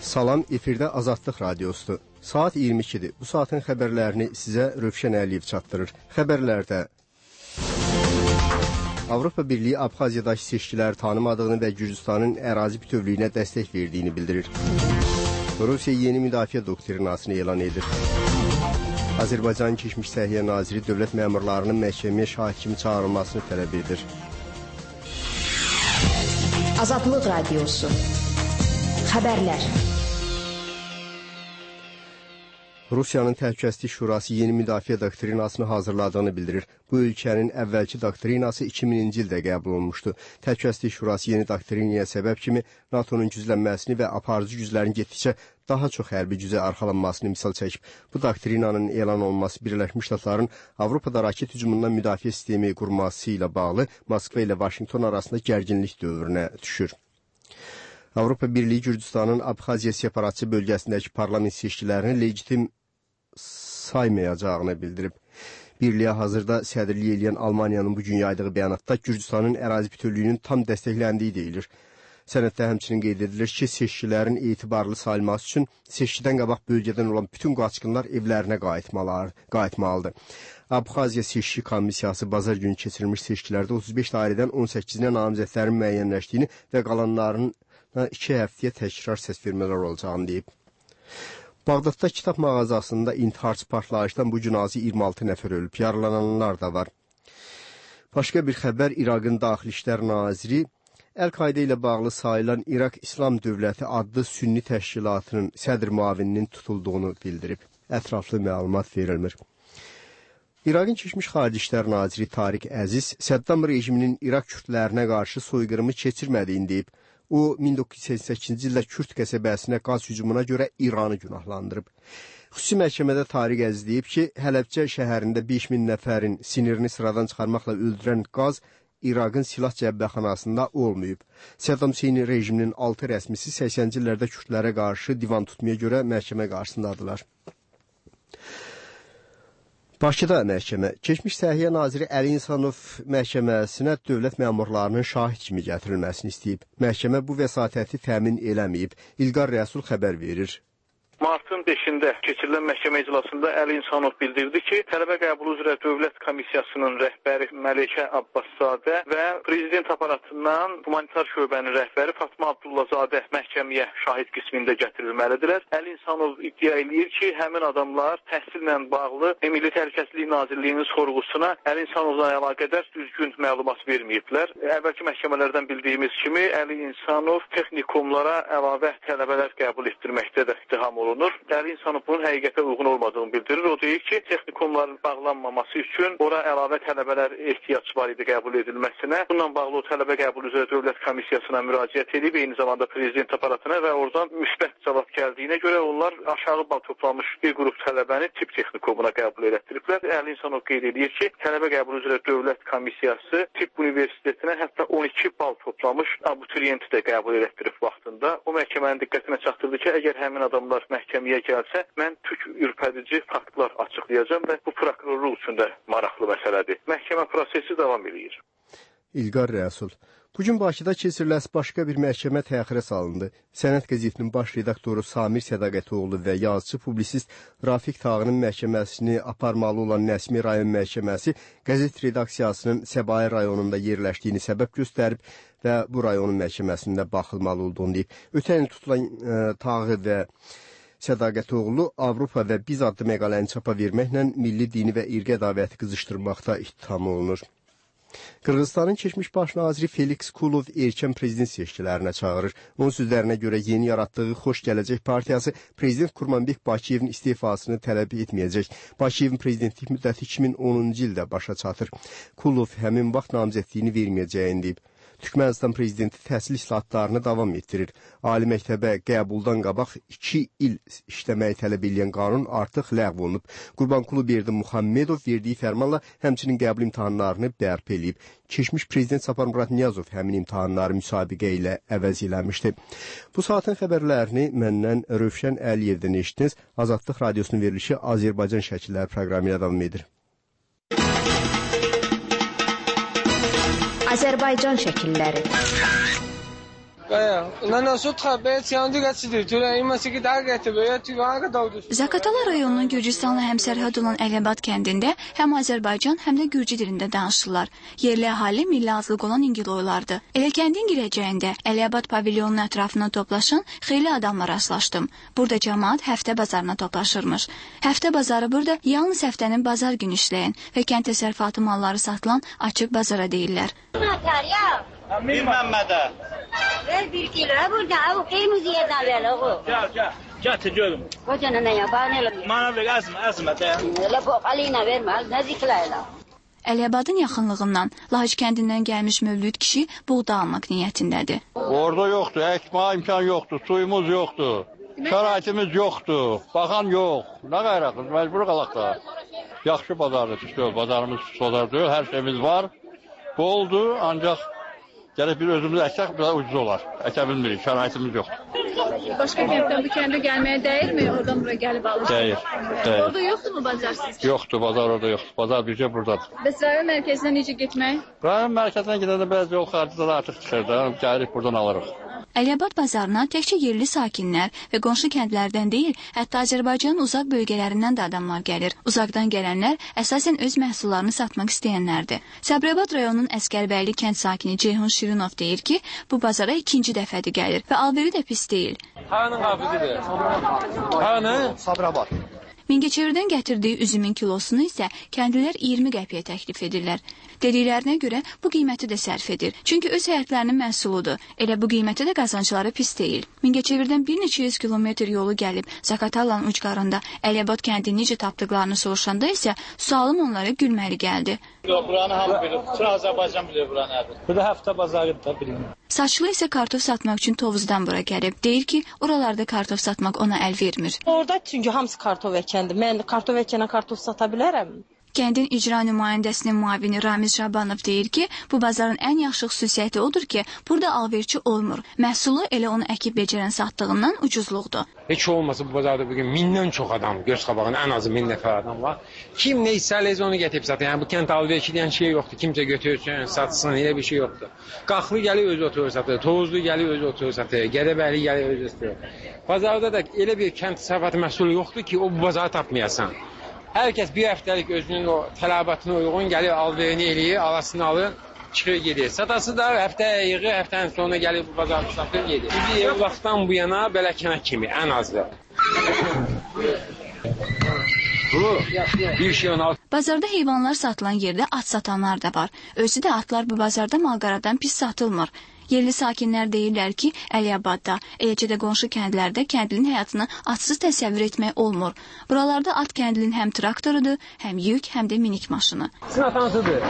Salam, efirdə Azadlıq Radiosudur. Saat 22-dir. Bu saatın xəbərlərini sizə Rövşən Əliyev çatdırır. Xəbərlərdə Avropa Birliyi Abxaziyadakı seçkiləri tanımadığını və Gürcüstanın ərazi bütövlüyünə dəstək verdiyini bildirir. Rusiya yeni müdafiə doktrinasını elan edir. Azərbaycanın keçmiş Səhiyyə Naziri dövlət məmurlarının məhkəməyə şahid kimi çağırılmasını tələb edir. Azadlıq Radiosu. Xəbərlər. Rusiyanın Təhlükəsizlik Şurası yeni müdafiə doktrinasını hazırladığını bildirir. Bu ölkənin əvvəlki doktrinası 2000-ci ildə qəbul olunmuşdu. Təhlükəsizlik Şurası yeni doktrinaya səbəb kimi NATO-nun güclənməsini və aparıcı güclərin getdikcə daha çox hərbi gücə arxalanmasını misal çəkib. Bu doktrinanın elan olunması Birləşmiş Ştatların Avropada raket hücumundan müdafiə sistemi qurması ilə bağlı Moskva ilə Vaşinqton arasında gərginlik dövrünə düşür. Avropa Birliyi Gürcüstanın Abxaziya separatçı bölgəsindəki parlament seçkilərini legitim saymayacağını bildirib. Birliyə hazırda sədrlik edən Almaniyanın bugün yaydığı bəyanatda Gürcüstanın ərazi bütövlüyünün tam dəstəkləndiyi deyilir. Sənəddə həmçinin qeyd edilir ki, seçkilərin etibarlı sayılması üçün seçkidən qabaq bölgədən olan bütün qaçqınlar evlərinə qayıtmalıdır. Abxaziya Seçki Komissiyası bazar günü keçirilmiş seçkilərdə 35 dairədən 18-nə namizədlərin müəyyənləşdiyini və qalanlarının 2 həftəyə təkrar səs vermələr olacağını deyib. Bağdadda kitab mağazasında intiharçı partlayışdan bu gün azı 26 nəfər ölüb, yaralananlar da var. Başqa bir xəbər, İraqın Daxili İşlər Naziri Əl-Qayda ilə bağlı sayılan İraq İslam Dövləti adlı sünni təşkilatının sədr müavininin tutulduğunu bildirib. Ətraflı məlumat verilmir. İraqın keçmiş Xarici İşlər Naziri Tariq Əziz, Səddam rejiminin İraq kürdlərinə qarşı soyqırımı keçirmədiyini deyib. O, 1988-ci ildə Kürd qəsəbəsinə qaz hücumuna görə İranı günahlandırıb. Xüsusi məhkəmədə Tariq Əziz deyib ki, Hələbcə şəhərində 5000 nəfərin sinirini sıradan çıxarmaqla öldürən qaz İraqın silah cəbbəxanasında olmayıb. Səddam Hüseyn rejiminin 6 rəsmisi 80-ci illərdə Kürdlərə qarşı divan tutmaya görə məhkəmə qarşısındadılar. Bakıda məhkəmə, keçmiş Səhiyyə Naziri Əli İnsanov məhkəməsinə dövlət məmurlarının şahid kimi gətirilməsini istəyib. Məhkəmə bu vəsatəti təmin eləməyib. İlqar Rəsul xəbər verir. Martın 5-də keçirilən məhkəmə iclasında Əli İnsanov bildirdi ki, tələbə qəbulu üzrə Dövlət Komissiyasının rəhbəri Məlikə Abbaszadə və Prezident aparatından humanitar şöbənin rəhbəri Fatma Abdullazadə məhkəməyə şahid qismində gətirilməlidirlər. Əli İnsanov iddia edir ki, həmin adamlar təhsillə bağlı Milli Təhlükəsizlik Nazirliyinin sorğusuna Əli İnsanovla əlaqədar düzgün məlumat verməyiblər. Əvvəlki məhkəmələrdən bildiyimiz kimi Əli İnsanov texnikumlara əlavə tələbələr qəbul etdirməkdə də ittiham olunur. Əli İnsanov bunun həqiqətə uyğun olmadığını bildirir. O deyir ki, texnikumların bağlanmaması üçün ora əlavə tələbələr ehtiyac var idi qəbul edilməsinə. Bununla bağlı o tələbə qəbulu üzrə Dövlət Komissiyasına müraciət edib, eyni zamanda Prezident aparatına və oradan müsbət cavab gəldiyinə görə onlar aşağı bal toplamış bir qrup tələbəni tibb texnikumuna qəbul etdiriblər. Əli İnsanov qeyd edir ki, tələbə qəbulu üzrə Dövlət Komissiyası tibb universitetinə hətta 12 bal toplamış abituriyenti də qəbul etdirib vaxtında. O məhkəmənin diqqətinə çatdırdı ki, əgər həmin adamlar məhkəməyə gəlsə, mən tük ürpədici faktlar açıqlayacağım və bu prokurorluq üçün də maraqlı məsələdir. Məhkəmə prosesi davam edir. İlqar Rəsul. Bugün Bakıda keçiriləsi başqa bir məhkəmə təxirə salındı. Sənət qəzetinin baş redaktoru Samir Sədaqətoğlu və yazıcı publisist Rafiq Tağının məhkəməsini aparmalı olan Nəsmi rayon məhkəməsi qəzet redaksiyasının Səbail rayonunda yerləşdiyini səbəb göstərib və bu rayonun məhkəməsində baxılmalı olduğunu deyib. Ötən il tutulan Tağı və Sədaqətoğlu Avropa və Biz adlı məqaləni çapa verməklə milli dini və irqi ədavəti qızışdırmaqda ittiham olunur. Qırğızstanın keçmiş baş naziri Felix Kulov erkən prezident seçkilərinə çağırır. Onun sözlərinə görə yeni yaratdığı Xoş Gələcək Partiyası Prezident Kurmanbek Bakıyevin istifasını tələb etməyəcək. Bakıyevin prezidentlik müddəti 2010-cu ildə başa çatır. Kulov həmin vaxt namizədliyini verməyəcəyini deyib. Türkmənistan prezidenti təhsil islahatlarını davam etdirir. Ali məktəbə qəbuldan qabaq 2 il işləməyi tələb edən qanun artıq ləğv olunub. Qurbanqulu Berdimuhammedov verdiyi fərmanla həmçinin qəbul imtahanlarını bərpa edib. Keçmiş prezident Sapar Murad Niyazov həmin imtahanları müsabiqə ilə əvəz eləmişdi. Bu saatın xəbərlərini məndən Rövşən Əliyevdən eşitdiniz. Azadlıq Radiosunun verilişi Azərbaycan şəkilləri proqramı ilə davam edir. Azərbaycan şəkilləri. Zaqatala rayonunun Gürcüstanla həmsərhəd olan Əliyabad kəndində həm Azərbaycan, həm də Gürcü dilində danışırlar. Yerli əhali milli azlıq olan İngiloylardır. Elə kəndin girəcəyində Əliyabad pavilyonunun ətrafına toplaşan xeyli adamla rastlaşdım. Burada cəmaət həftə bazarına toplaşırmış. Həftə bazarı burada yalnız həftənin bazar günü işləyən və kənd təsərrüfatı malları satılan açıq bazara deyirlər. Bir Məmmədə. Ver 1 kilo burada. O qeymuz yerdən ver oğul. Gəl. Gətir görüm. Qocanın nə yabanı? Mənə ver əzmətə. Elə bu alina vermə. Nəziklə elə. Əliyabadın yaxınlığından Lahic kəndindən gəlmiş Mövlüd kişi buğda almaq niyyətindədir. Orada yoxdur, əkməyə imkan yoxdur, suyumuz yoxdur, şəraitimiz yoxdur, baxan yox. Nə qayraq, məcbur qalaq da. Yaxşı bazardır, bazarımız sodar deyil, hər şeyimiz var. Boldur, ancaq gəlib bir özümüz əksək, biraz ucuz olar. Əkə bilmirik, şəraitimiz yoxdur. Başqa kənddən bu kəndə gəlməyə dəyirmi? Oradan bura gəlib alır. Dəyir. Orada yoxdur mu bazar sizcə? Yoxdur, bazar orada yoxdur. Bazar bircə buradadır. Bəs rayon mərkəzinə necə getmək? Rayon mərkəzinə gedəndə bəzi yol xərcləri artıq çıxır da, gəlirik buradan alırıq. Əliyabad bazarına təkcə yerli sakinlər və qonşu kəndlərdən deyil, hətta Azərbaycanın uzaq bölgələrindən də adamlar gəlir. Uzaqdan gələnlər əsasən öz məhsullarını satmaq istəyənlərdir. Səbrəbad rayonunun Əskərbəyli kənd sakini Ceyhun Şirinov deyir ki, bu bazara 2-ci dəfədir gəlir və alveri də pis deyil. Hanın qafizidir? Hanı? Sabirabad. Mingəçevirdən gətirdiyi üzümün kilosunu isə kəndlilər 20 qəpiyə təklif edirlər. Dediklərinə görə bu qiyməti də sərf edir. Çünki öz həyətlərinin məhsuludur. Elə bu qiyməti də qazancları pis deyil. Mingəçevirdən bir neçə 100 kilometr yolu gəlib Zaqatalanın ucqarında Əliyabad kəndini necə tapdıqlarını soruşanda isə sualım onlara gülməli gəldi. Buranı hamı bilir. Bütün Azərbaycan bilir buranı nədir. Bu da həftə bazarıdır da bilir. Saçlı isə kartof satmaq üçün Tovuzdan bura gəlib. Deyir ki, oralarda kartof satmaq ona əl vermir. Orada çünki hamısı kartof əkəndir. Mən kartof əkənə kartof sata bilərəm. Kəndin icra nümayəndəsinin müavini Ramiz Rabanov deyir ki, bu bazarın ən yaxşı xüsusiyyəti odur ki, burada alverçi olmur. Məhsulu elə onu əkib becərən satdığından ucuzluqdur. Heç olmasa bu bazarda bugün 1000-dən çox adam, göz qabağında ən azı 1000 nəfər adam var. Kim nə istərsə onu gətirib satır. Yəni bu kənd alverçi deyən şey yoxdur. Kimsə götürsün, satsın, elə bir şey yoxdur. Qaxlı gəlir özü oturur satır, Tovuzlu gəlir özü oturur satır, Gədəbəyli gəlir özü satır. Bazarda da elə bir kənd təsərrüfatı məhsulu yoxdur ki, o bu bazarı tapmayasan. Hər kəs bir həftəlik özünün o tələbatına uyğun gəlir, alverini eləyir, alasını alır, çıxır gedir. Satası da həftəyə yığır, həftənin sonuna gəlir bu bazarda satır gedir. Bizi evlaqdan bu yana belə kənə kimi, ən azı. Bazarda heyvanlar satılan yerdə at satanlar da var. Özü də atlar bu bazarda malqaradan pis satılmır. Yerli sakinlər deyirlər ki, Əliyabadda, eləcə də qonşu kəndlərdə kəndlinin həyatını atsız təsəvvür etmək olmur. Buralarda at kəndlinin həm traktorudur, həm yük, həm də minik maşını. Sizin atansıdır?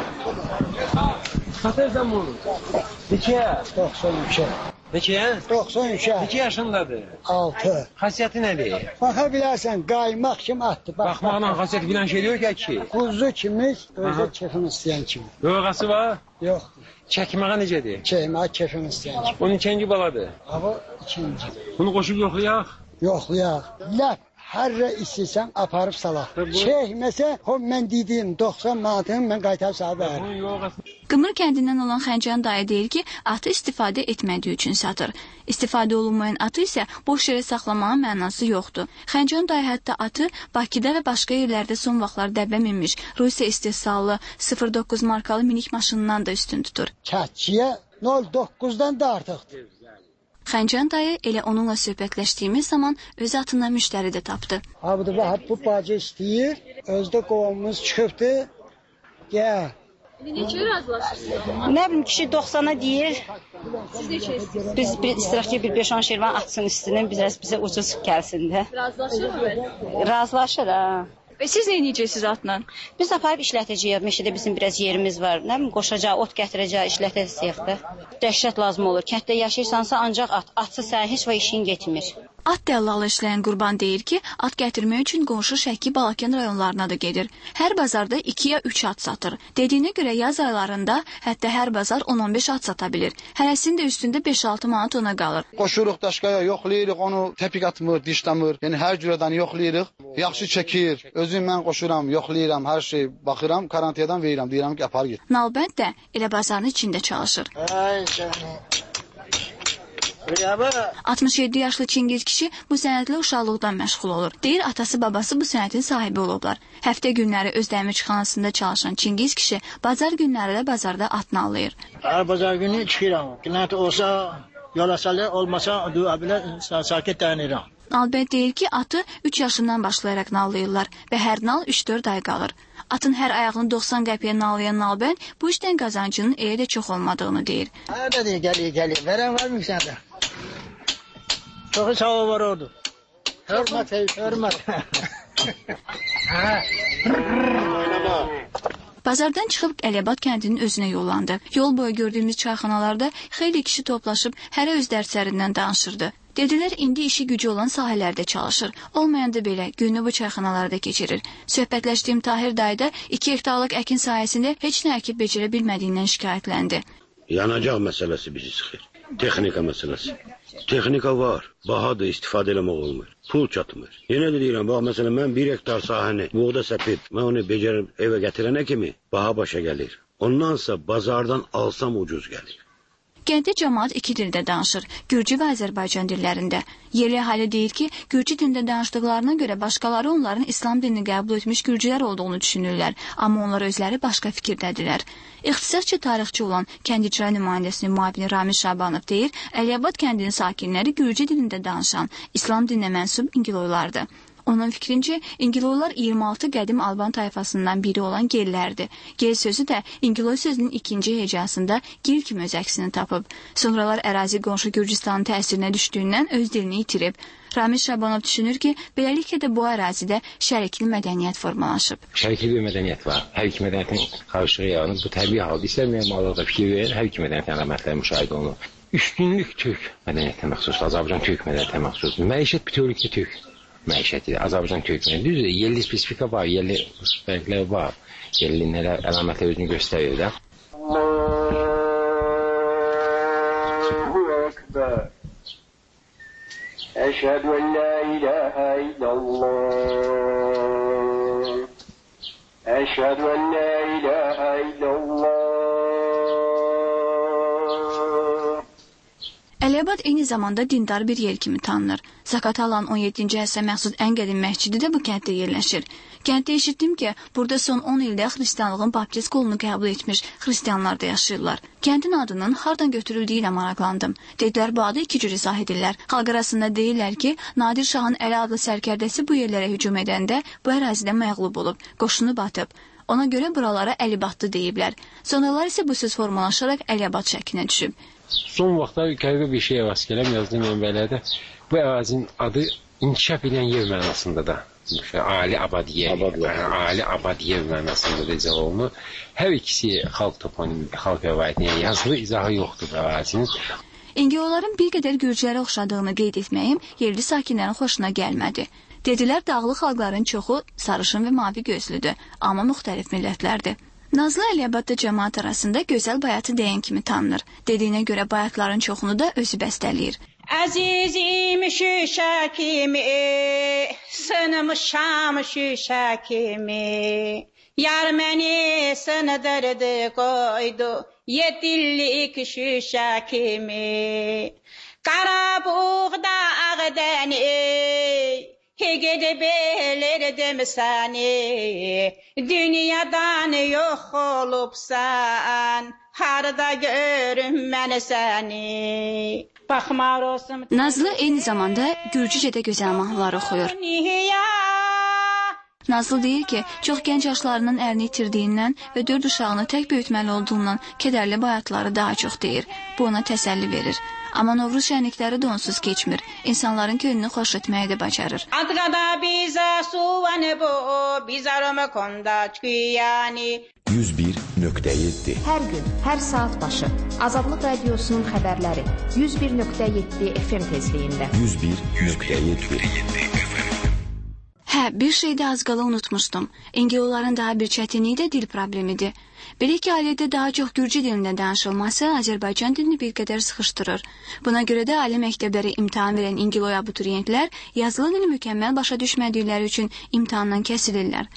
Satırsan bunu? Neçəyə? 93. Neçəyə? 93. Neçə yaşındadır? 6. Xasiyyəti nədir? Baxa bilərsən, qaymaq kimi atdır. Baxmaqla xasiyyəti bilən şey yox ki. Quzu kimi, özü kefin istəyən kimi. Yoğası var? Yoxdur. Çəkməyə necədir? Çəkməyə kefin istəyən kimi. Onun ikinci baladır? Hava ikinci. Bunu qoşub yoxlayaq? Yoxlayaq. Ləf. Hər istəyirsən aparıb salaq. Çəkməsə, mən dediyim 90 manatını mən qaytarıb sağa verirəm. Qımır kəndindən olan Xəncən dayı deyir ki, atı istifadə etmədiyi üçün satır. İstifadə olunmayan atı isə boş yerə saxlamağın mənası yoxdur. Xəncən dayı hətta atı Bakıda və başqa yerlərdə son vaxtlar dəbə minmiş Rusiya istehsallı 09 markalı minik maşınından da üstün tutur. Kətçiyə 09-dan da artıqdır. Xəncən dayı elə onunla söhbətləşdiyimiz zaman öz atına müştəri də tapdı. Abi bu bacı istəyir, özdə qovamımız çıxıbdır. Gəl. Neçə razılaşırsınız? Nə bilim kişi 90-a deyir. Siz neçə istəyirsiniz? Biz istəyirək ki, bir 5-10 şirvan atsın üstünün, bizə ucuz gəlsin də. Razılaşır mı? Razılaşır, ha. Və siz nə edəcəksiniz atla? Biz aparıb işlətəcəyik. Meşədə bizim biraz yerimiz var. Nə bilim qoşacaq, ot gətirəcək, işlətəcəyik də. Dəhşət lazım olur. Kənddə yaşayırsansa ancaq at. Atsız sənin heç vaxt işin getmir. At dəllalı işləyən Qurban deyir ki, at gətirmək üçün qonşu Şəki, Balakən rayonlarına da gedir. Hər bazarda 2-yə 3 at satır. Dediyinə görə yaz aylarında hətta hər bazar 10-15 at sata bilir. Hərəsinin də üstündə 5-6 manat ona qalır. Qoşuruq daşqaya, yoxlayırıq, onu təpik atmır, dişləmir. Yəni hər cürədən yoxlayırıq. Yaxşı çəkir. Özüm mən qoşuram, yoxlayıram, hər şey baxıram, karantiyadan verirəm, deyirəm ki, apar get. Nalbənd də elə bazarın içində çalışır. Ay canım. 67 yaşlı Çingiz kişi bu sənətlə uşaqlıqdan məşğul olur. Deyir, atası babası bu sənətin sahibi olublar. Həftə günləri öz dəmirçixanasında çalışan Çingiz kişi bazar günləri də bazarda at nallayır. Bazar günü çıxıram. Qiyamət olsa yola salır, olmasa duabilə sakit dayanıram. Albert deyir ki, atı 3 yaşından başlayaraq nallayırlar və hər nal 3-4 ay qalır. Atın hər ayağını 90 qəpiyə nallayan Nalbən bu işdən qazancının elə də çox olmadığını deyir. Hə, deyir, gəlir. Verən var mı səndə? Çoxu sağ var oldu. Hörmət. Bazardan çıxıb Əliabad kəndinin özünə yollandı. Yol boyu gördüyümüz çayxanalarda xeyli kişi toplaşıb hərə öz dərslərindən danışırdı. Dedilər, indi işi gücü olan sahələrdə çalışır. Olmayanda belə günü bu çayxanalarda keçirir. Söhbətləşdiyim Tahir dayı da 2 hektarlıq əkin sahəsində heç nə əkib becərə bilmədiyindən şikayətləndi. Yanacaq məsələsi bizi sıxır. Texnika məsələsi. Texnika var, bahadır, istifadə eləmək olmur. Pul çatmır. Yenə də deyirəm, bax, məsələn, mən 1 hektar sahəni buğda səpib, mən onu becərib evə gətirənə kimi baha başa gəlir. Ondansa bazardan alsam ucuz gəlir. Kənddə cəmaət 2 dildə danışır, Gürcü və Azərbaycan dillərində. Yerli əhali deyir ki, Gürcü dilində danışdıqlarına görə başqaları onların İslam dinini qəbul etmiş Gürcülər olduğunu düşünürlər, amma onlar özləri başqa fikirdədirlər. İxtisasçı tarixçi olan kənd icra nümayəndəsinin müavini Ramil Şabanov deyir, Əliabad kəndinin sakinləri Gürcü dilində danışan, İslam dininə mənsub İngiloylardır. Onun fikrincə, İngiloylar 26 qədim Alban tayfasından biri olan gellərdir. Gel sözü də İngiloy sözünün 2-ci hecasında gil kimi öz əksini tapıb. Sonralar ərazi qonşu Gürcüstanın təsirinə düşdüyündən öz dilini itirib. Ramil Şabanov düşünür ki, beləliklə də bu ərazidə şərikli mədəniyyət formalaşıb. Şərikli bir mədəniyyət var. Hər iki mədəniyyətin qarşılığı yəni bu təbii halda istəməyən mallarda fikir verir, hər iki mədəniyyətin əlamətləri müşahidə olunur. Üstünlük Türk mədəniyyətinə məxsusdur, Azərbaycan Türk mədəniyyətinə məxsusdur. Məişət bütövlükdə Türk məişətidir. Azərbaycan Türk mədəniyyəti düzdür, yerli spesifika var, yerli fərqlər var. Yerli nələr əlamətlər özünü göstərir də. أشهد أن لا إله إلا الله أشهد أن لا إله إلا الله Əliabad eyni zamanda dindar bir yer kimi tanınır. Zakatalan 17-ci əsrə məxsus ən qədim məscidi də bu kənddə yerləşir. Kənddə eşitdim ki, burada son 10 ildə xristianlığın baptist qolunu qəbul etmiş xristianlar da yaşayırlar. Kəndin adının hardan götürüldüyü ilə maraqlandım. Dedilər, bu adı 2 cür izah edirlər. Xalq arasında deyirlər ki, Nadir Şahın Əli adlı sərkərdəsi bu yerlərə hücum edəndə bu ərazidə məğlub olub, qoşunu batıb. Ona görə buralara Əlibadlı deyiblər. Sonralar isə bu söz formalaşaraq Əliabad şəklinə düşüb. Son vaxtlar qəribə bir şeyə rast gələm, yazdığım mənbələrdə bu ərazinin adı inkişaf edən yer mənasında da Ali Abadiyə mənasında da izah olunur. Hər ikisi xalq toponimi, xalq rəvayətinin yazılı izahı yoxdur bu ərazinin. İngiloyların bir qədər Gürcülərə oxşadığını qeyd etməyim yerli sakinlərin xoşuna gəlmədi. Dedilər, dağlı xalqların çoxu sarışın və mavi gözlüdür, amma müxtəlif millətlərdir. Nazlı Əliabadda cəmaət arasında gözəl bayatı deyən kimi tanınır. Dediyinə görə bayatların çoxunu da özü bəstələyir. Əzizim şüşə kimi, sınmışam şüşə kimi, yar məni sındırdı qoydu, yedillik şüşə kimi. Qara buğda ağdən ey, gedib elirdim səni, dünyadan yox olubsan, harada görüm mən səni. Baxmar olsun. Nazlı eyni zamanda Gürcücədə gözəl mahnılar oxuyur. Nazlı deyir ki, çox gənc yaşlarının ərini itirdiyindən və 4 uşağını tək böyütməli olduğundan kədərli bayatları daha çox deyir. Bu ona təsəlli verir. Amma Novruz şənlikləri də onsuz keçmir. İnsanların könlünü xoş etməyi də bacarır. 101.7 Hər gün, hər saat başı Azadlıq Radiosunun xəbərləri 101.7 FM tezliyində 101.7 Hə, bir şey də az qala unutmuşdum. İngiloyların daha bir çətinliyi də dil problemidir. Belə ki, ailədə daha çox Gürcü dilində danışılması Azərbaycan dilini bir qədər sıxışdırır. Buna görə də ali məktəblərə imtahan verən İngiloy abituriyentlər yazılı dili mükəmməl başa düşmədikləri üçün imtahandan kəsilirlər.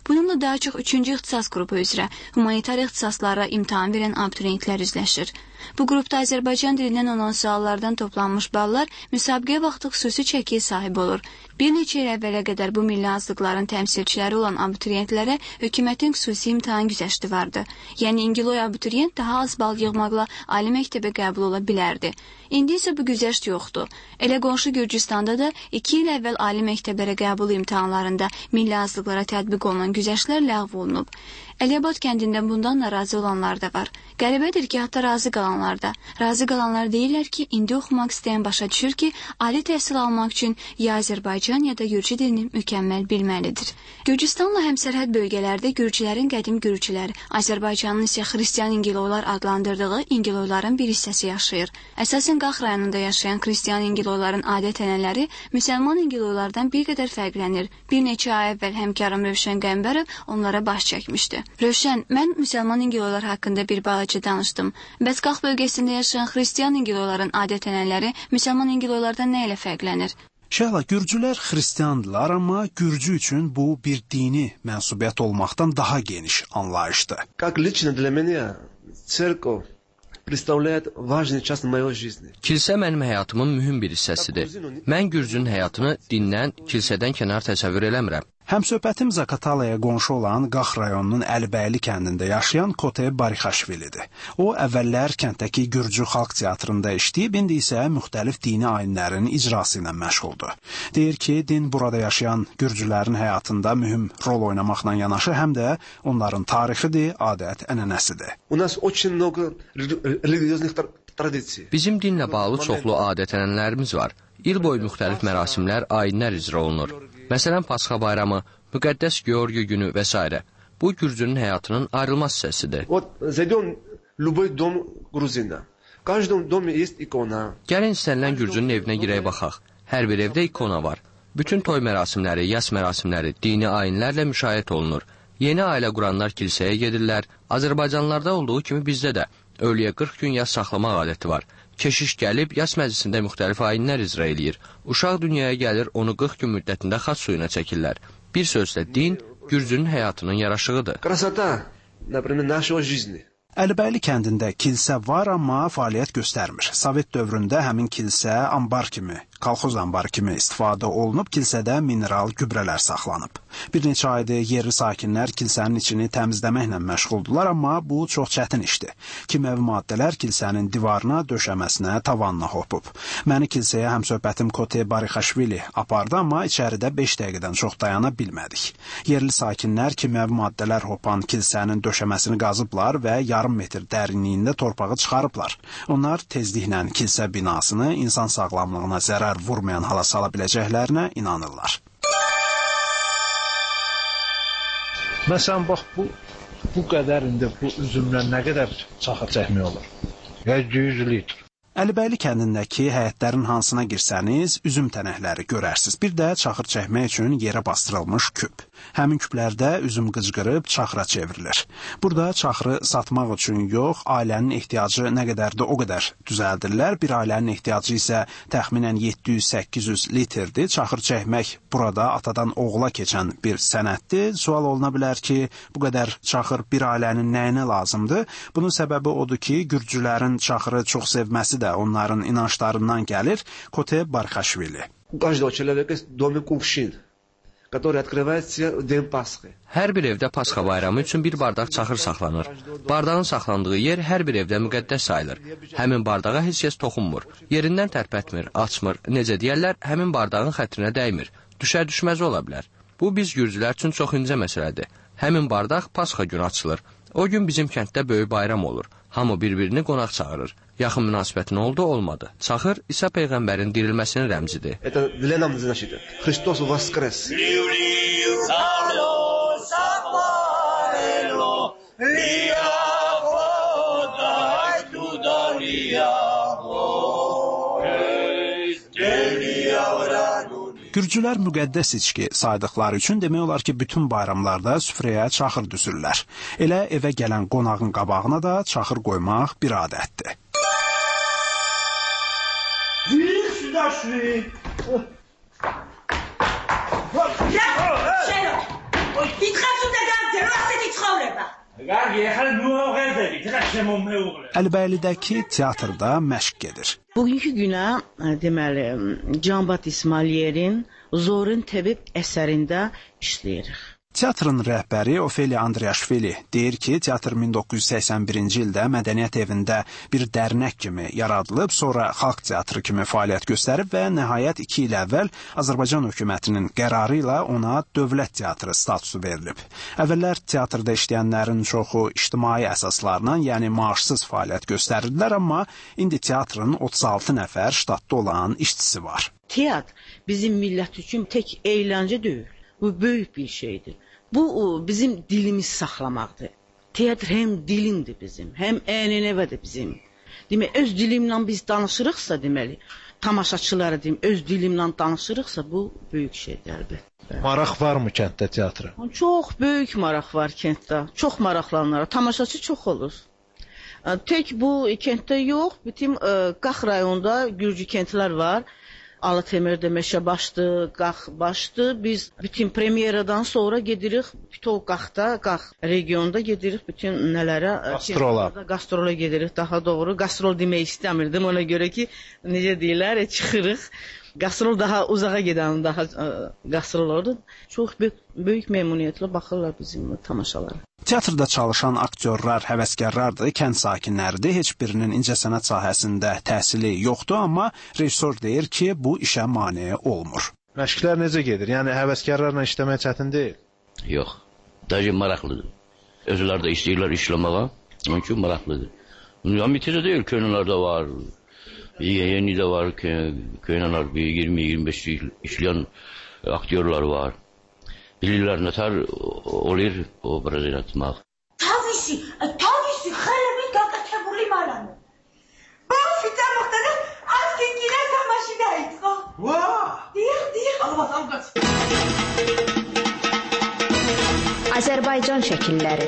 Bununla daha çox 3-cü ixtisas qrupu üzrə humanitar ixtisaslara imtahan verən abituriyentlər üzləşir. Bu qrupda Azərbaycan dilindən olan suallardan toplanmış ballar müsabiqə vaxtı xüsusi çəkiyə sahib olur. Bir neçə il əvvələ qədər bu milli azlıqların təmsilçiləri olan abituriyentlərə hökumətin xüsusi imtahan güzəşti vardı. Yəni İngiloy abituriyent daha az bal yığmaqla ali məktəbə qəbul ola bilərdi. İndi isə bu güzəşt yoxdur. Elə qonşu Gürcüstanda da 2 il əvvəl ali məktəblərə qəbul imtahanlarında milli azlıqlara tətbiq olunan güzəştlər ləğv olunub. Əliyabad kəndində bundan narazı olanlar da var. Qəribədir ki, hətta razı qalanlar da. Razı qalanlar deyirlər ki, indi oxumaq istəyən başa düşür ki, ali təhsil almaq üçün ya Azərbaycan ya da Gürcü dilini mükəmməl bilməlidir. Gürcüstanla həmsərhəd bölgələrdə Gürcülərin qədim Gürcülər, Azərbaycanın isə xristian İngiloylar adlandırdığı İngiloyların bir hissəsi yaşayır. Əsasən Qax rayonunda yaşayan xristian İngiloyların adət-ənənələri müsəlman İngiloylardan bir qədər fərqlənir. Bir neçə ay əvvəl həmkarım Rövşən Qəmbərov onlara baş çəkmişdi. Rövşən, mən müsəlman İngiloylar haqqında bir balaca danışdım. Bəs Qax bölgəsində yaşayan xristian İngiloyların adət-ənənələri müsəlman İngiloylardan nə ilə fərqlənir? Şəhla, Gürcülər xristiandırlar, amma Gürcü üçün bu bir dini mənsubiyyət olmaqdan daha geniş anlayışdır. Как лично для меня церковь представляет важный часть моей жизни. Kilsə mənim həyatımın mühüm bir hissəsidir. Mən Gürcünün həyatını dindən, kilsədən kənar təsəvvür eləmirəm. Həmsöhbətim Zaqatalaya qonşu olan Qax rayonunun Əlibəyli kəndində yaşayan Kote Barixaşvilidir. O, əvvəllər kənddəki Gürcü xalq teatrında işləyib, indi isə müxtəlif dini ayinlərin icrası ilə məşğuldur. Deyir ki, din burada yaşayan Gürcülərin həyatında mühüm rol oynamaqla yanaşı, həm də onların tarixidir, adət-ənənəsidir. У нас очень много религиозных традиций. Bizim dinlə bağlı çoxlu adət-ənənələrimiz var. İl boyu müxtəlif mərasimlər, ayinlər icra olunur. Məsələn, Pasxa bayramı, Müqəddəs Georgi günü və s. Bu Gürcünün həyatının ayrılmaz hissəsidir. Gəlin istənilən Gürcünün evinə girək baxaq. Hər bir evdə ikona var. Bütün toy mərasimləri, yas mərasimləri, dini ayinlərlə müşayiət olunur. Yeni ailə quranlar kilsəyə gedirlər. Azərbaycanlılarda olduğu kimi bizdə də ölüyə 40 gün yas saxlamaq adəti var. Keşiş gəlib, yas məclisində müxtəlif ayinlər icra eləyir. Uşaq dünyaya gəlir, onu 40 gün müddətində xaç suyuna çəkirlər. Bir sözlə, din Gürcünün həyatının yaraşığıdır. Əlibəyli kəndində kilsə var, amma fəaliyyət göstərmir. Sovet dövründə həmin kilsə ambar kimi, kolxoz ambarı kimi istifadə olunub, kilsədə mineral gübrələr saxlanıb. Bir neçə aydır yerli sakinlər kilsənin içini təmizləməklə məşğuldular, amma bu çox çətin işdir. Kimyəvi maddələr kilsənin divarına, döşəməsinə, tavanına hopub. Məni kilsəyə həmsöhbətim Kote Barixaşvili apardı, amma içəridə 5 dəqiqədən çox dayana bilmədik. Yerli sakinlər kimyəvi maddələr hopan kilsənin döşəməsini qazıblar və yarım metr dərinliyində torpağı çıxarıblar. Onlar tezliklə kilsə binasını insan sağlamlığına zərər vurmayan hala sala biləcəklərinə inanırlar. Məsələn, bax, bu qədərində bu üzümdən nə qədər çaxır çəkmək olur? 100 litr. Əlibəyli kəndindəki həyətlərin hansına girsəniz, üzüm tənəkləri görərsiniz. Bir də çaxır çəkmək üçün yerə bastırılmış küp. Həmin küplərdə üzüm qıcqırıb çaxıra çevrilir. Burada çaxırı satmaq üçün yox, ailənin ehtiyacı nə qədərdir o qədər düzəldirlər. Bir ailənin ehtiyacı isə təxminən 700-800 litrdir. Çaxır çəkmək burada atadan oğula keçən bir sənətdir. Sual oluna bilər ki, bu qədər çaxır bir ailənin nəyinə lazımdır? Bunun səbəbi odur ki, Gürcülərin çaxırı çox sevməsi də onların inançlarından gəlir. Kote Barixaşvili. Hər bir evdə Pasxa bayramı üçün bir bardaq çaxır saxlanır. Bardağın saxlandığı yer hər bir evdə müqəddəs sayılır. Həmin bardağa heç kəs toxunmur. Yerindən tərpətmir, açmır. Necə deyərlər, həmin bardağın xətrinə dəymir. Düşər-düşməz ola bilər. Bu, biz Gürcülər üçün çox incə məsələdir. Həmin bardaq Pasxa günü açılır. O gün bizim kənddə böyük bayram olur. Hamı bir-birini qonaq çağırır. Yaxın münasibətin oldu, olmadı. Çaxır İsa Peyğəmbərin dirilməsinin rəmzidir. Hristos voskres. Gürcülər müqəddəs içki saydıqları üçün demək olar ki, bütün bayramlarda süfrəyə çaxır düzürlər. Elə evə gələn qonağın qabağına da çaxır qoymaq bir adətdir. Əlibəlidəki teatrda məşq gedir. Bugünkü günə deməli Can-Bat İsmailyerin Zorin Təbib əsərində işləyirik. Teatrın rəhbəri Ofeliya Andriaşvili deyir ki, teatr 1981-ci ildə Mədəniyyət evində bir dərnək kimi yaradılıb, sonra xalq teatrı kimi fəaliyyət göstərib və nəhayət 2 il əvvəl Azərbaycan hökumətinin qərarı ilə ona dövlət teatrı statusu verilib. Əvvəllər teatrda işləyənlərin çoxu ictimai əsaslarla, yəni maaşsız fəaliyyət göstərirdilər, amma indi teatrın 36 nəfər ştatda olan işçisi var. Teatr bizim millət üçün tək əyləncə deyil. Bu böyük bir şeydir. Bu bizim dilimiz saxlamaqdır. Teatr həm dilimdir bizim, həm ənənəvədir bizim. Demək, öz dilimlə biz danışırıqsa, deməli, tamaşaçılara deyim, öz dilimlə danışırıqsa, bu böyük şeydir əlbəttə. Maraq varmı kənddə teatra? Çox böyük maraq var kənddə. Çox maraqlanırlar. Tamaşaçı çox olur. Tək bu kənddə yox, bütün Qax rayonunda gürcü kəndlər var. Alıtemir'de Meşebaş'tı, Qaxbaş'tı. Biz bütün premieradan sonra gedirik, bütün Qax'da, Qax regionda gedirik bütün nələrə? Gastrola gedirik, daha doğru. Gastrol demək istəmirdim, ona görə ki, necə deyirlər, çıxırıq. Gastrol daha uzağa gedən, daha gastrol oldu. Çox böyük məmnuniyyətlə baxırlar bizim tamaşalara. Teatrda çalışan aktyorlar, həvəskarlardır, kənd sakinləridir. Heç birinin incəsənət sahəsində təhsili yoxdur, amma rejissor deyir ki, bu işə mane olmur. Məşqlər necə gedir? Yəni həvəskarlarla işləmək çətin deyil? Yox, daha maraqlıdır. Özləri də istəyirlər işləməyə, onun üçün maraqlıdır. Amitədə deyil, köyünlərdə var, yeni də var, köyünlər 20-25 il işləyən aktyorlar var. Bilirlər nətər olur obraz yaratmaq. Tavisi, xələ bir dəqiqə təburli məlanı. Bax, fitan nöqtədə az kengilə zamaşıda etqa. Deyir. Alım qaç. Azərbaycan şəkilləri.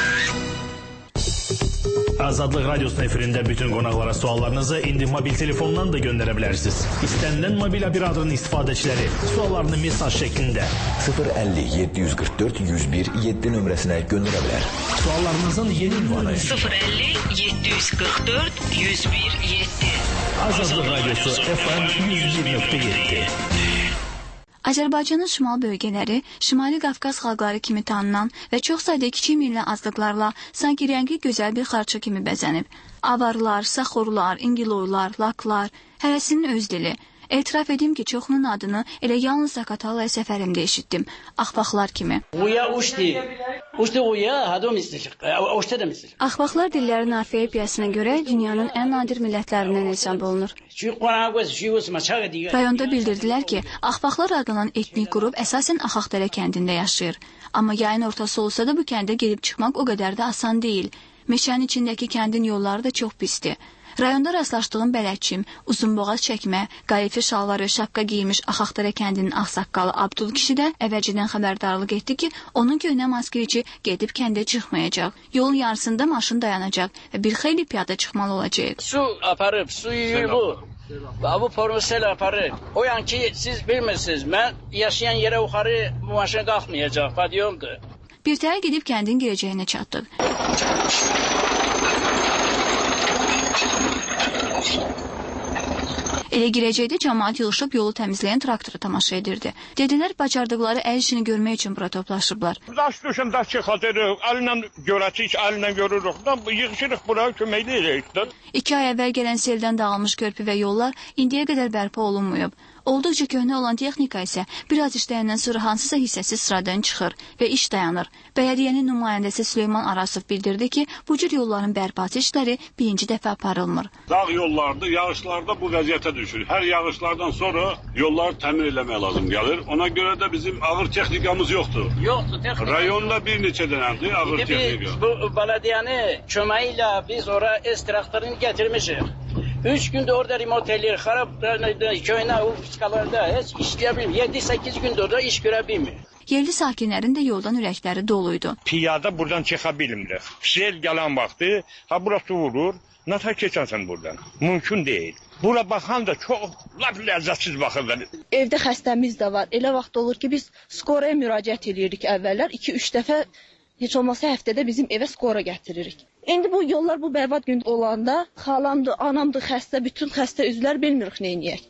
Azadlıq Radiosunun efirində bütün qonaqlara suallarınızı indi mobil telefondan da göndərə bilərsiniz. İstənilən mobil operatörün istifadəçiləri suallarını mesaj şəklində 050 744 101 7 nömrəsinə göndərə bilər. Suallarınızın yeni ünvanı 050 744 101 7. Azadlıq Radiosu FM 101.7. Azərbaycanın şimal bölgələri Şimali Qafqaz xalqları kimi tanınan və çox sayda kiçik milli azlıqlarla sanki rəngi gözəl bir xarça kimi bəzənib. Avarlar, saxorlar, ingiloylar, laklar, hərəsinin öz dili. Etiraf edim ki, çoxunun adını elə yalnız Zaqatala səfərimdə eşitdim, axbaqlar kimi. Axbaqlar dillərin orfoepiyasına görə dünyanın ən nadir millətlərindən hesab olunur. Rayonda bildirdilər ki, axbaqlar adlanan etnik qrup əsasən Axaqdərə kəndində yaşayır. Amma yayın ortası olsa da bu kəndə gedib çıxmaq o qədər də asan deyil. Meşənin içindəki kəndin yolları da çox pisdir. Rayonda rastlaşdığım bələdçim, uzunboğaz çəkmə, qayıfı şalvarı, şapka giymiş Axaqdərə kəndinin ağsaqqalı Abdul kişi də əvvəlcədən xəbərdarlıq etdi ki, onun köhnə maskeriçi gedib kəndə çıxmayacaq. Yolun yarısında maşın dayanacaq və bir xeyli piyada çıxmalı olacaq. Su aparıb, su yuyur bu. Bu pornosel aparıb. O yan ki, siz bilmirsiniz, mən yaşayan yerə yuxarı bu maşın qalxmayacaq, padiyomdur. Bir təhər gedib kəndin girəcəyinə çatdıq. Elə girəcəkdə cəmaət yığışıb yolu təmizləyən traktora tamaşa edirdi. Dedilər, bacardıqları əl işini görmək üçün bura toplaşıblar. Daş düşün, daş çıxadırıq, əllə görəcəyik, əllə görürük. Yığışırıq bura, köməkli edirik. 2 ay əvvəl gələn seldən dağılmış körpü və yollar indiyə qədər bərpa olunmayıb. Olduqca köhnə olan texnika isə biraz işləyəndən sonra hansısa hissəsi sıradan çıxır və iş dayanır. Bələdiyyənin nümayəndəsi Süleyman Arasov bildirdi ki, bu cür yolların bərpası işləri birinci dəfə aparılmır. Dağ yollardır, yağışlarda bu vəziyyətə düşür. Hər yağışlardan sonra yolları təmir eləmək lazım gəlir. Ona görə də bizim ağır texnikamız yoxdur. Yoxdur, texnika. Rayonda bir neçə dənədir ağır texnika. Bu bələdiyyənin köməyi ilə biz ora traktorunu gətirmişik. 3 gündür orada remont eləyir, xarab köynə, o fıskalarda heç işləyə bilmir. 7-8 gündür orada iş görə bilmir. Yerli sakinlərin də yoldan ürəkləri doluydu. Piyada buradan çıxa bilmirik. Sel gələn vaxtı, ha burası vurur, nata keçənsən buradan. Mümkün deyil. Bura baxan da çox ləzzətsiz baxırlar. Evdə xəstəmiz də var. Elə vaxt olur ki, biz skoraya müraciət edirik əvvəllər. 2-3 dəfə, heç olmasa həftədə bizim evə skora gətiririk. İndi bu yollar bu bərbad gün olanda xalamdır, anamdır xəstə, bütün xəstə üzvlər bilmirik neyniyək.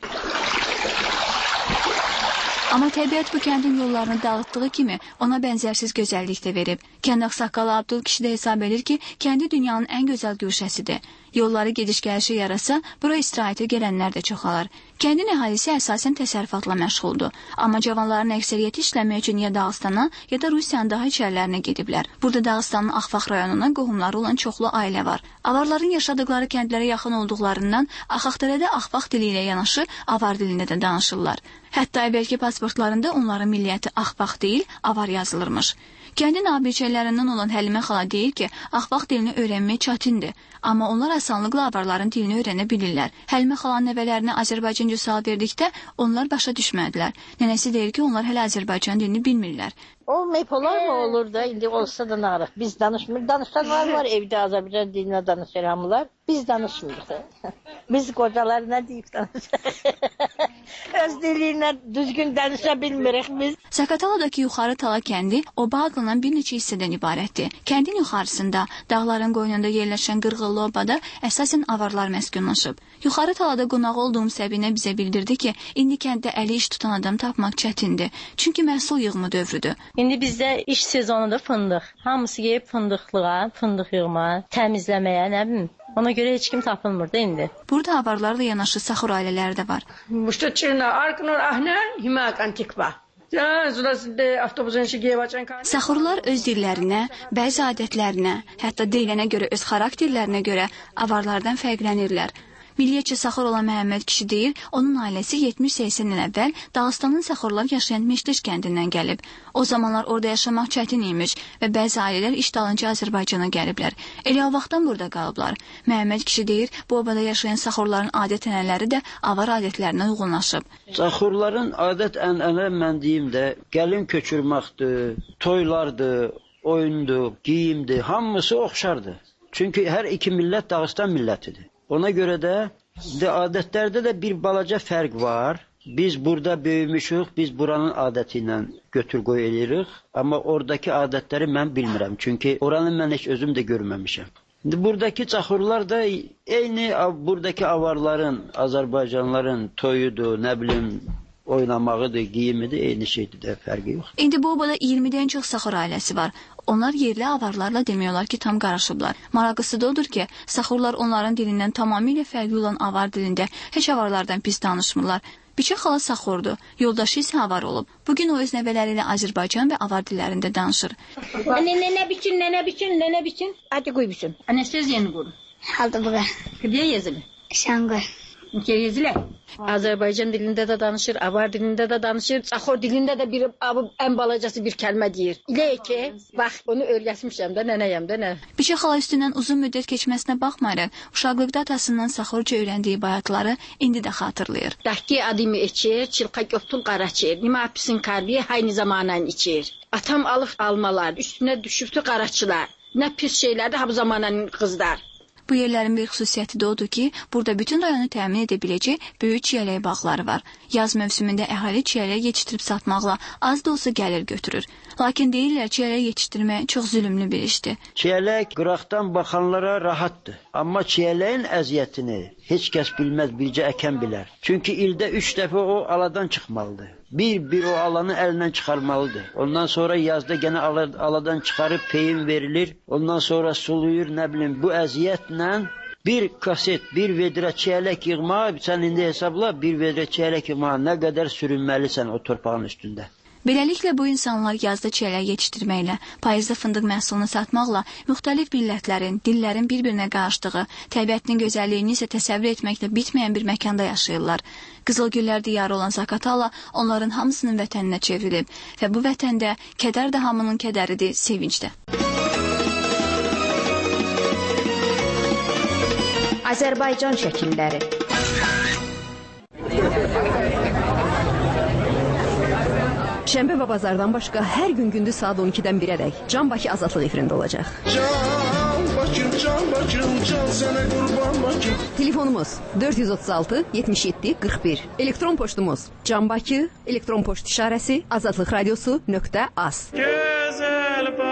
Amma təbiət bu kəndin yollarını dağıtdığı kimi ona bənzərsiz gözəllik də verib. Kənd ağsaqqalı Abdul kişi də hesab edir ki, kəndi dünyanın ən gözəl güşəsidir. Yolları gediş-gəlişi yarasa, bura istirahətə gələnlər də çoxalar. Kəndin əhalisi əsasən təsərrüfatla məşğuldur. Amma cavanların əksəriyyəti işləmək üçün ya Dağıstana, ya da Rusiyanın daha içərilərinə gediblər. Burada Dağıstanın Axfaq rayonuna qohumları olan çoxlu ailə var. Avarların yaşadıkları kəndlərə yaxın olduqlarından Axaqdərədə Axfaq dili ilə yanaşı avar dilində də danışırlar. Hətta əvvəlki pasportlarında onların milliyyəti Axfaq deyil, avar yazılırmış. Kəndin abidçələrindən olan Həlimə xala deyir ki, Axfaq dilini öyrənmək çətindir, amma onlar asanlıqla avarların dilini öyrənə bilirlər. Həlimə xalanın nəvələrinə Azərbaycanca sual verdikdə onlar başa düşmədilər. Nənəsi deyir ki, onlar hələ Azərbaycan dilini bilmirlər. Olmayıb olar mı olur da, indi olsa da narıq. Biz danışmırıq, danışanlar var evdə Azərbaycan dilinə danışır hamılar. Biz danışmırıq. Biz qocalar nə deyib danışırıq? Öz dilinə düzgün danışa bilmirik biz. Zaqataladakı Yuxarı Tala kəndi oba adlanan bir neçə hissədən ibarətdir. Kəndin yuxarısında, dağların qoynunda yerləşən qırğıllı obada əsasən avarlar məskunlaşıb. Yuxarı Talada qonaq olduğum Səbinə bizə bildirdi ki, indi kənddə əli iş tutan adam tapmaq çətindir. Çünki məhsul yığımı dövrüdür. İndi bizdə iş sezonudur fındıq. Hamısı yeyib fındıqlığa, fındıq yığma, təmizləməyə, nə bilim. Ona görə heç kim tapılmır da indi. Burada avarlarla yanaşı saxur ailələri də var. Saxurlar öz dillərinə, bəzi adətlərinə, hətta deyilənə görə öz xarakterlərinə görə avarlardan fərqlənirlər. Milliyyətçi saxur olan Məhəmməd kişi deyir, onun ailəsi 70-80 il əvvəl Dağıstanın saxurlar yaşayan Meşleş kəndindən gəlib. O zamanlar orada yaşamaq çətin imiş və bəzi ailələr iş dalınca Azərbaycana gəliblər. Elə o vaxtdan burada qalıblar. Məhəmməd kişi deyir, bu obada yaşayan saxurların adət-ənənələri də avar adətlərinə uyğunlaşıb. Saxurların adət-ənənə mən deyim də gəlin köçürməkdir, toylardır, oyundur, geyimdir, hamısı oxşardır. Çünki hər iki millət Dağıstan millətidir. Ona görə də adətlərdə də bir balaca fərq var. Biz burada böyümüşük, biz buranın adəti ilə götür-qoy edirik. Amma oradakı adətləri mən bilmirəm. Çünki oranı mən heç özüm də görməmişəm. Buradakı çaxurlar da eyni buradakı avarların, Azərbaycanlıların toyudur, nə bilim, oynamağıdır, giyimidir, eyni şeydir də, fərqi yox. İndi bu obada 20-dən çox saxur ailəsi var. Onlar yerli avarlarla demək olar ki, tam qarışıblar. Maraqlısı da odur ki, saxurlar onların dilindən tamamilə fərqli olan avar dilində heç avarlardan pis danışmırlar. Biçə xala saxurdur, yoldaşı isə avar olub. Bugün o öz nəvələri ilə Azərbaycan və avar dillərində danışır. Nənə biçin. Hadi qoy biçin. Anesteziyanı qoy. Halda bura. Kde yazılı? Şangır. Azərbaycan dilində də danışır, avar dilində də danışır, saxur dilində də bir ən balacası bir kəlmə deyir. İlə ki, bax, onu öyrətmişəm də, nənəyəm də, nə? Biçə xala üstündən uzun müddət keçməsinə baxmayaraq, uşaqlıqda atasından saxurca öyrəndiyi bayatları indi də xatırlayır. Dəhki adımı içir, çilqa göftün qaraçır, nima pisin kardiyə hayni zamanan içir. Atam alıb almalar, üstünə düşübdü qaraçılar. Nə pis şeylərdir ha bu zamanın qızlar. Bu yerlərin bir xüsusiyyəti də odur ki, burada bütün rayonu təmin edə biləcək böyük çiyələk bağları var. Yaz mövsümündə əhali çiyələk yetişdirib satmaqla az da olsa gəlir götürür. Lakin deyirlər çiyələk yetişdirmək çox zülümlü bir işdir. Çiyələk qıraqdan baxanlara rahatdır. Amma çiyələyin əziyyətini heç kəs bilməz, bircə əkən bilər. Çünki ildə 3 dəfə o aladan çıxmalıdır. Bir o alanı əlindən çıxarmalıdır. Ondan sonra yazda gene aladan çıxarıb peyin verilir. Ondan sonra suluyur, nə bilim, bu əziyyətlə bir kaset, bir vedrə çiyələk yığmağa, sən indi hesabla, bir vedrə çiyələk yığmağa nə qədər sürünməlisən o torpağın üstündə. Beləliklə bu insanlar yazda çiyələk yetişdirməklə, payızda fındıq məhsulunu satmaqla müxtəlif millətlərin, dillərin bir-birinə qarışdığı, təbiətinin gözəlliyini isə təsəvvür etməklə bitməyən bir məkanda yaşayırlar. Qızılgüllər diyarı olan Zaqatala onların hamısının vətəninə çevrilib və bu vətəndə kədər də hamının kədəridir, sevinc də. Azərbaycan şəkilləri. Şənbə və bazardan başqa hər gün gündüz saat 12-dən 1-ədək Can Bakı Azadlıq efirində olacaq. Can Bakım, can sənə qurban Bakım. Telefonumuz 436 77 41. Elektron poçtumuz Can Bakı, elektron poçt işarəsi azadlıqradiosu.az.